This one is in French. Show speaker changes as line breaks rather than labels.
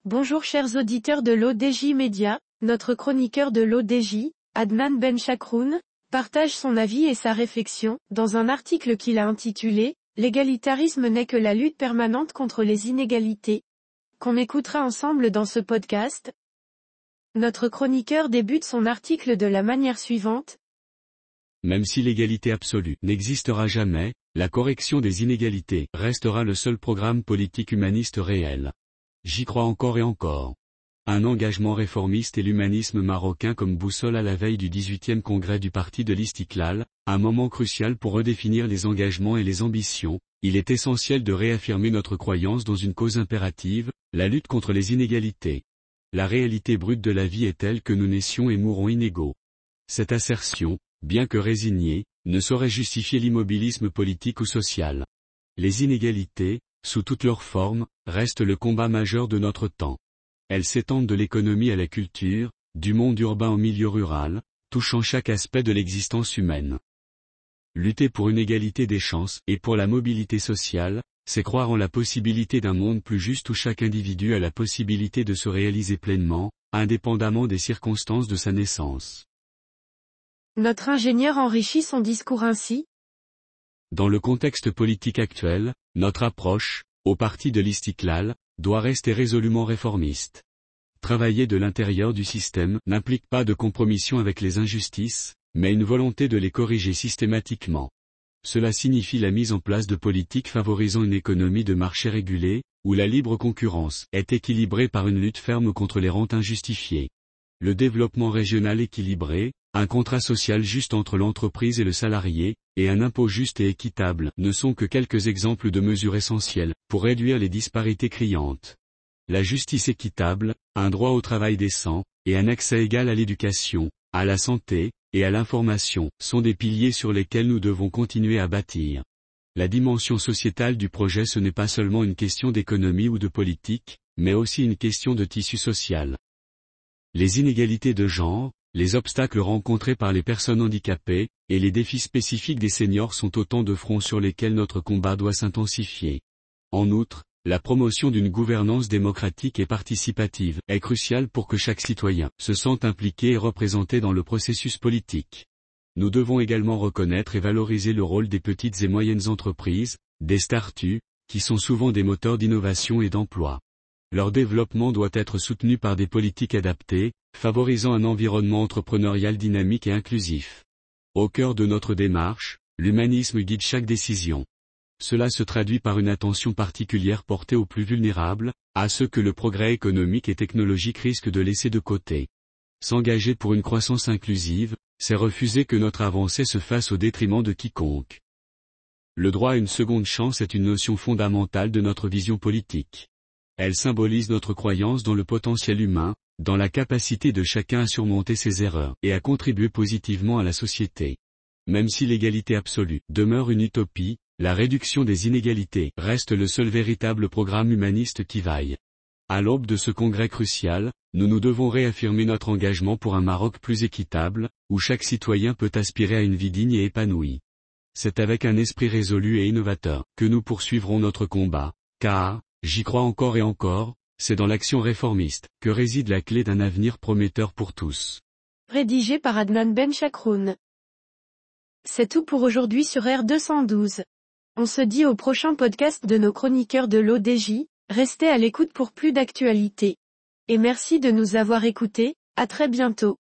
Bonjour chers auditeurs de l'ODJ Média, notre chroniqueur de l'ODJ, Adnan Benchakroun, partage son avis et sa réflexion, dans un article qu'il a intitulé « L'égalitarisme n'est que la lutte permanente contre les inégalités », qu'on écoutera ensemble dans ce podcast. Notre chroniqueur débute son article de la manière suivante.
Même si l'égalité absolue n'existera jamais, la correction des inégalités restera le seul programme politique humaniste réel. J'y crois encore et encore. Un engagement réformiste et l'humanisme marocain comme boussole à la veille du 18e congrès du parti de l'Istiklal, un moment crucial pour redéfinir les engagements et les ambitions, il est essentiel de réaffirmer notre croyance dans une cause impérative, la lutte contre les inégalités. La réalité brute de la vie est telle que nous naissions et mourrons inégaux. Cette assertion, bien que résignée, ne saurait justifier l'immobilisme politique ou social. Les inégalités, sous toutes leurs formes, restent le combat majeur de notre temps. Elles s'étendent de l'économie à la culture, du monde urbain au milieu rural, touchant chaque aspect de l'existence humaine. Lutter pour une égalité des chances et pour la mobilité sociale, c'est croire en la possibilité d'un monde plus juste où chaque individu a la possibilité de se réaliser pleinement, indépendamment des circonstances de sa naissance.
Notre ingénieur enrichit son discours ainsi.
Dans le contexte politique actuel, notre approche, au parti de l'Istiklal, doit rester résolument réformiste. Travailler de l'intérieur du système n'implique pas de compromission avec les injustices, mais une volonté de les corriger systématiquement. Cela signifie la mise en place de politiques favorisant une économie de marché régulée, où la libre concurrence est équilibrée par une lutte ferme contre les rentes injustifiées. Le développement régional équilibré, un contrat social juste entre l'entreprise et le salarié, et un impôt juste et équitable ne sont que quelques exemples de mesures essentielles pour réduire les disparités criantes. La justice équitable, un droit au travail décent, et un accès égal à l'éducation, à la santé, et à l'information sont des piliers sur lesquels nous devons continuer à bâtir. La dimension sociétale du projet ce n'est pas seulement une question d'économie ou de politique, mais aussi une question de tissu social. Les inégalités de genre, les obstacles rencontrés par les personnes handicapées, et les défis spécifiques des seniors sont autant de fronts sur lesquels notre combat doit s'intensifier. En outre, la promotion d'une gouvernance démocratique et participative est cruciale pour que chaque citoyen se sente impliqué et représenté dans le processus politique. Nous devons également reconnaître et valoriser le rôle des petites et moyennes entreprises, des start-up, qui sont souvent des moteurs d'innovation et d'emploi. Leur développement doit être soutenu par des politiques adaptées, favorisant un environnement entrepreneurial dynamique et inclusif. Au cœur de notre démarche, l'humanisme guide chaque décision. Cela se traduit par une attention particulière portée aux plus vulnérables, à ceux que le progrès économique et technologique risque de laisser de côté. S'engager pour une croissance inclusive, c'est refuser que notre avancée se fasse au détriment de quiconque. Le droit à une seconde chance est une notion fondamentale de notre vision politique. Elle symbolise notre croyance dans le potentiel humain, dans la capacité de chacun à surmonter ses erreurs et à contribuer positivement à la société. Même si l'égalité absolue demeure une utopie, la réduction des inégalités reste le seul véritable programme humaniste qui vaille. À l'aube de ce congrès crucial, nous devons réaffirmer notre engagement pour un Maroc plus équitable, où chaque citoyen peut aspirer à une vie digne et épanouie. C'est avec un esprit résolu et innovateur que nous poursuivrons notre combat, car, j'y crois encore et encore, c'est dans l'action réformiste que réside la clé d'un avenir prometteur pour tous.
Rédigé par Adnan Benchakroun. C'est tout pour aujourd'hui sur R212. On se dit au prochain podcast de nos chroniqueurs de l'ODJ, restez à l'écoute pour plus d'actualités. Et merci de nous avoir écoutés, à très bientôt.